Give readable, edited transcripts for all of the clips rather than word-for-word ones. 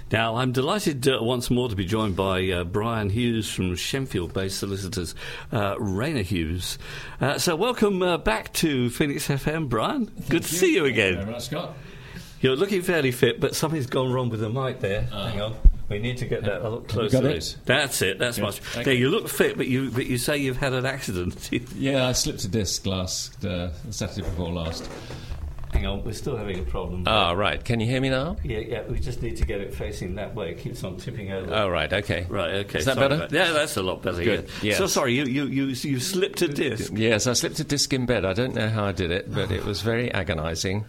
Now, I'm delighted once more to be joined by Brian Hughes from Shenfield-based solicitors, Rayner Hughes. So welcome back to Phoenix FM, Brian. Good to see you again. Thank you very much, Scott. You're looking fairly fit, but something's gone wrong with the mic there. Hang on. We need to get that a lot closer. Got it? That's it. That's much. Okay. Yeah, you look fit, but you say you've had an accident. Yeah, I slipped a disc last Saturday before last. Hang on, we're still having a problem. Right. Can you hear me now? Yeah, we just need to get it facing that way. It keeps on tipping over. Oh, right, okay. Right, okay. Is that sorry better? Yeah, that's a lot better. Good, Yeah. yes. So sorry, you slipped a disc. Yes, I slipped a disc in bed. I don't know how I did it, but it was very agonising.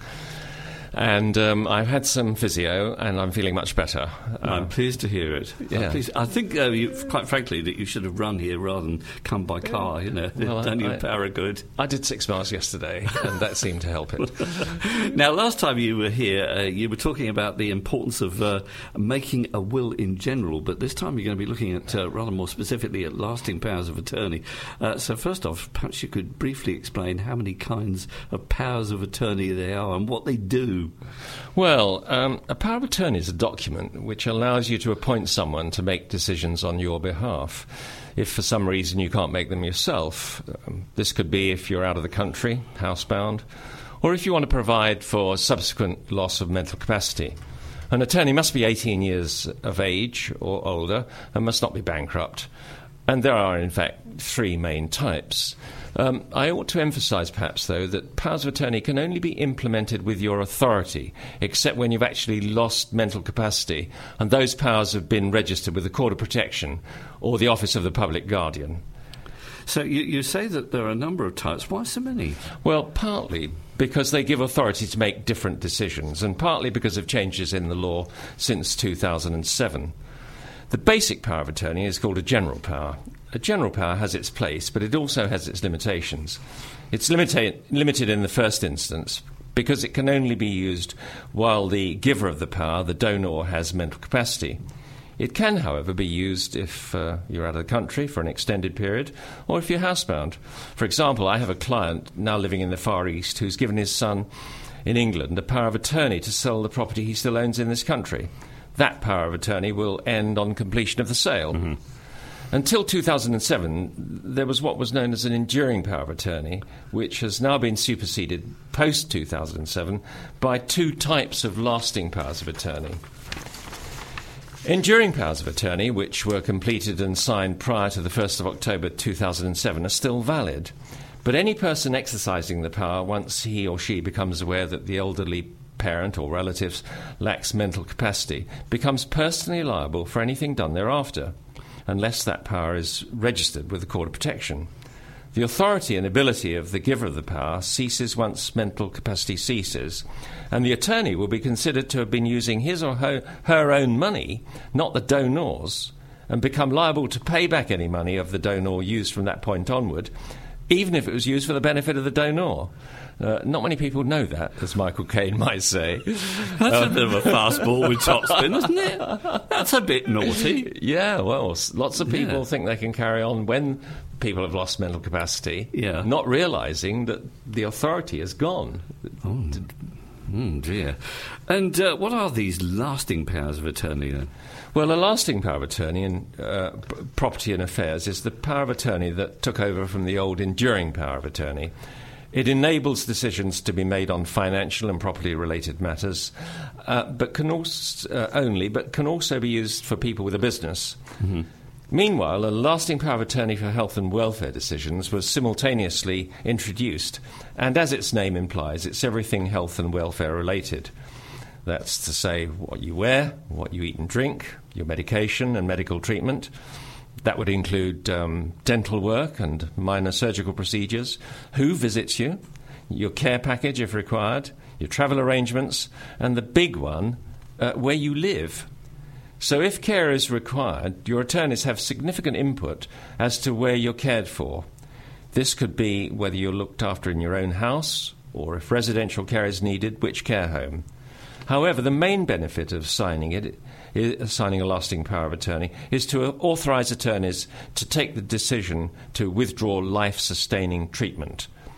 And I've had some physio, and I'm feeling much better. I'm pleased to hear it. Yeah. I think, quite frankly, that you should have run here rather than come by car. Well, done you power good. I did 6 miles yesterday, and that seemed to help it. Now, last time you were here, you were talking about the importance of making a will in general, but this time you're going to be looking at rather more specifically at lasting powers of attorney. So first off, perhaps you could briefly explain how many kinds of powers of attorney there are and what they do. Well, a power of attorney is a document which allows you to appoint someone to make decisions on your behalf. If for some reason you can't make them yourself, this could be if you're out of the country, housebound, or if you want to provide for subsequent loss of mental capacity. An attorney must be 18 years of age or older and must not be bankrupt. And there are, in fact, 3 main types. I ought to emphasise, perhaps, though, that powers of attorney can only be implemented with your authority, except when you've actually lost mental capacity, and those powers have been registered with the Court of Protection or the Office of the Public Guardian. So you say that there are a number of types. Why so many? Well, partly because they give authority to make different decisions, and partly because of changes in the law since 2007. The basic power of attorney is called a general power. A general power has its place, but it also has its limitations. It's limited in the first instance because it can only be used while the giver of the power, the donor, has mental capacity. It can, however, be used if you're out of the country for an extended period or if you're housebound. For example, I have a client now living in the Far East who's given his son in England a power of attorney to sell the property he still owns in this country. That power of attorney will end on completion of the sale. Mm-hmm. Until 2007, there was what was known as an enduring power of attorney, which has now been superseded post-2007 by 2 types of lasting powers of attorney. Enduring powers of attorney, which were completed and signed prior to the 1st of October 2007, are still valid. But any person exercising the power, once he or she becomes aware that the elderly parent or relatives lacks mental capacity, becomes personally liable for anything done thereafter, unless that power is registered with the Court of Protection. The authority and ability of the giver of the power ceases once mental capacity ceases, and the attorney will be considered to have been using his or her own money, not the donor's, and become liable to pay back any money of the donor used from that point onward, even if it was used for the benefit of the donor. Not many people know that, as Michael Caine might say. That's a bit of a fastball with topspin, isn't it? That's a bit naughty. Yeah, well, lots of people think they can carry on when people have lost mental capacity, not realising that the authority is gone. Dear. And what are these lasting powers of attorney, then? Well, a lasting power of attorney in property and affairs is the power of attorney that took over from the old enduring power of attorney. It enables decisions to be made on financial and property-related matters, but can also be used for people with a business. Mm-hmm. Meanwhile, a lasting power of attorney for health and welfare decisions was simultaneously introduced, and as its name implies, it's everything health and welfare related. That's to say, what you wear, what you eat and drink, your medication and medical treatment. That would include dental work and minor surgical procedures, who visits you, your care package if required, your travel arrangements, and the big one, where you live. So if care is required, your attorneys have significant input as to where you're cared for. This could be whether you're looked after in your own house, or if residential care is needed, which care home. However, the main benefit of signing a lasting power of attorney is to authorise attorneys to take the decision to withdraw life-sustaining treatment.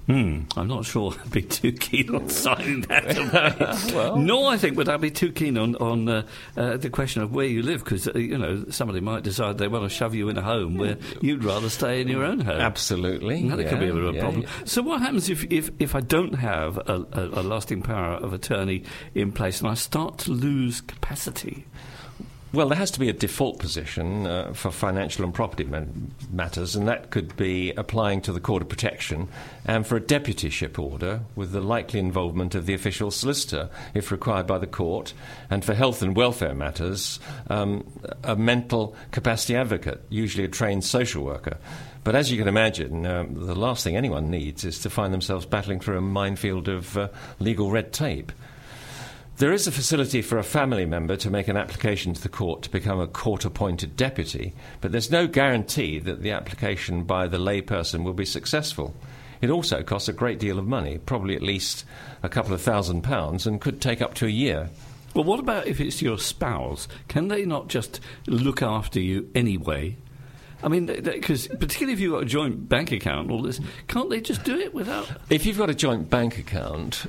I'm not sure I'd be too keen on signing that away. Well, nor, I think, would I be too keen on the question of where you live, because, somebody might decide they want to shove you in a home where you'd rather stay in your own home. Absolutely. That could be a bit of a problem. Yeah. So what happens if I don't have a lasting power of attorney in place and I start to lose capacity? Well, there has to be a default position for financial and property matters, and that could be applying to the Court of Protection and for a deputyship order with the likely involvement of the official solicitor, if required by the court, and for health and welfare matters, a mental capacity advocate, usually a trained social worker. But as you can imagine, the last thing anyone needs is to find themselves battling through a minefield of legal red tape. There is a facility for a family member to make an application to the court to become a court-appointed deputy, but there's no guarantee that the application by the layperson will be successful. It also costs a great deal of money, probably at least a couple of £1,000, and could take up to a year. Well, what about if it's your spouse? Can they not just look after you anyway? I mean, because particularly if you've got a joint bank account and all this, can't they just do it without... If you've got a joint bank account,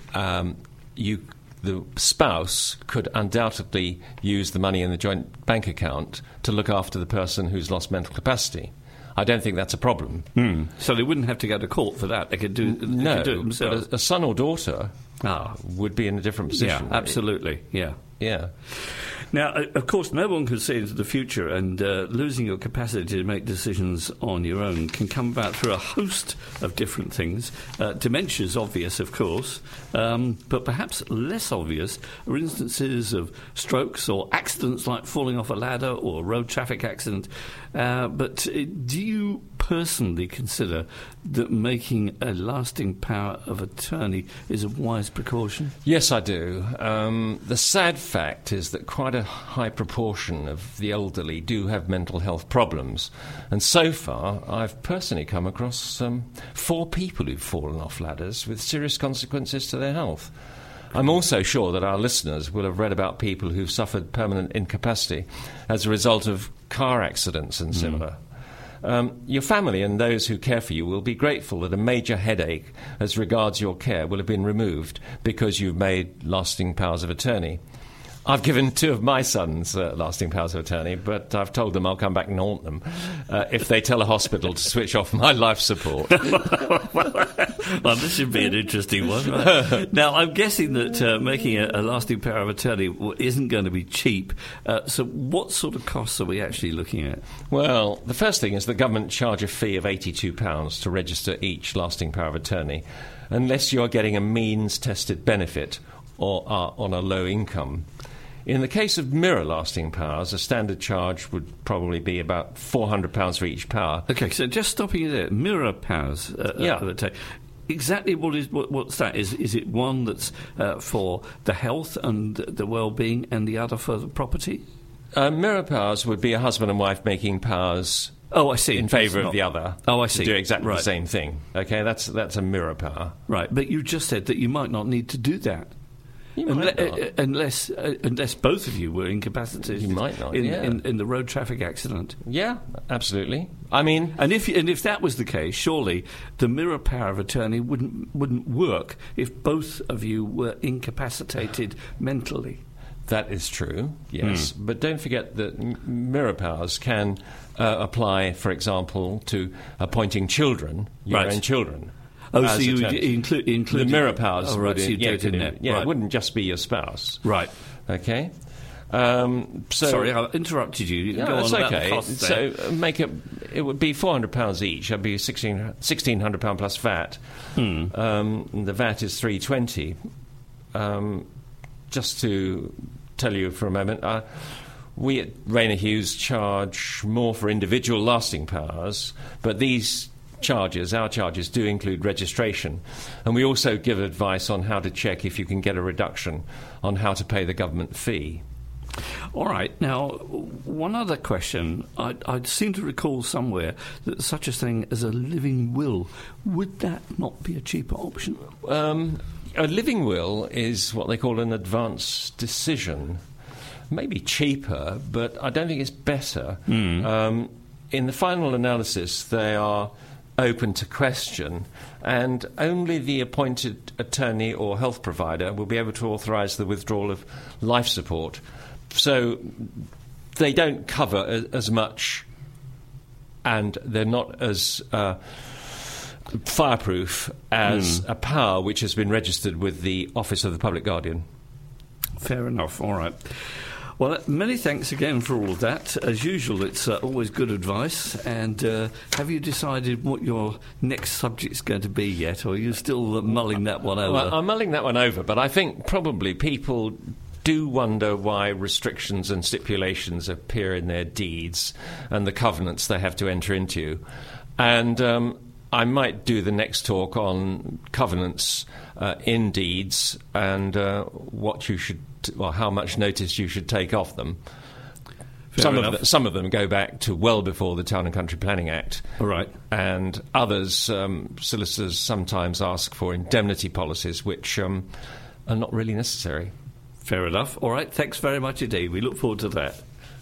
the spouse could undoubtedly use the money in the joint bank account to look after the person who's lost mental capacity. I don't think that's a problem. So they wouldn't have to go to court for that. They could do, could do it themselves. But a son or daughter would be in a different position. Yeah, absolutely, yeah. Yeah. Now, of course, no one can see into the future, and losing your capacity to make decisions on your own can come about through a host of different things. Dementia's obvious, of course, but perhaps less obvious are instances of strokes or accidents like falling off a ladder or a road traffic accident. But do you personally consider that making a lasting power of attorney is a wise precaution? Yes, I do. The sad fact is that quite a high proportion of the elderly do have mental health problems. And so far, I've personally come across 4 people who've fallen off ladders with serious consequences to their health. I'm also sure that our listeners will have read about people who've suffered permanent incapacity as a result of car accidents and similar. Your family and those who care for you will be grateful that a major headache as regards your care will have been removed because you've made lasting powers of attorney. I've given 2 of my sons lasting powers of attorney, but I've told them I'll come back and haunt them if they tell a hospital to switch off my life support. Well, this should be an interesting one. Right? Now, I'm guessing that making a lasting power of attorney isn't going to be cheap. So what sort of costs are we actually looking at? Well, the first thing is the government charge a fee of £82 to register each lasting power of attorney, unless you're getting a means-tested benefit or are on a low income. In the case of mirror lasting powers, a standard charge would probably be about £400 for each power. OK, so just stopping you there, mirror powers. Exactly what's that? Is it one that's for the health and the well-being and the other for the property? Mirror powers would be a husband and wife making powers... Oh, I see. In favour of the other. Oh, I see. To do exactly the same thing. OK, that's a mirror power. Right, but you just said that you might not need to do that. Unless both of you were incapacitated. You might not, in the road traffic accident. Yeah, absolutely. I mean... And if that was the case, surely the mirror power of attorney wouldn't work if both of you were incapacitated mentally. That is true, yes. But don't forget that mirror powers can apply, for example, to appointing children, your own children. Oh, so you include the mirror powers. Oh, right, so you do it in there. Yeah, right. It wouldn't just be your spouse. Right. Okay. Sorry, I interrupted you. You can go on that's about okay. the costs there. So it would be £400 each. That'd be £1,600 plus VAT. The VAT is $320. Just to tell you for a moment, we at Rayner Hughes charge more for individual lasting powers, but our charges do include registration, and we also give advice on how to check if you can get a reduction on how to pay the government fee. All right. Now, one other question. I seem to recall somewhere that such a thing as a living will. Would that not be a cheaper option? A living will is what they call an advance decision. Maybe cheaper, but I don't think it's better. In the final analysis, they are open to question, and only the appointed attorney or health provider will be able to authorise the withdrawal of life support. So they don't cover as much, and they're not as fireproof as a power which has been registered with the Office of the Public Guardian. Fair enough. All right. Well, many thanks again for all of that. As usual, it's always good advice. And have you decided what your next subject's going to be yet, or are you still mulling that one over? Well, I'm mulling that one over, but I think probably people do wonder why restrictions and stipulations appear in their deeds and the covenants they have to enter into. And I might do the next talk on covenants in deeds and what you should, well, how much notice you should take of them. Some of them go back to well before the Town and Country Planning Act. All right. And others, solicitors sometimes ask for indemnity policies, which are not really necessary. Fair enough. All right. Thanks very much indeed. We look forward to that.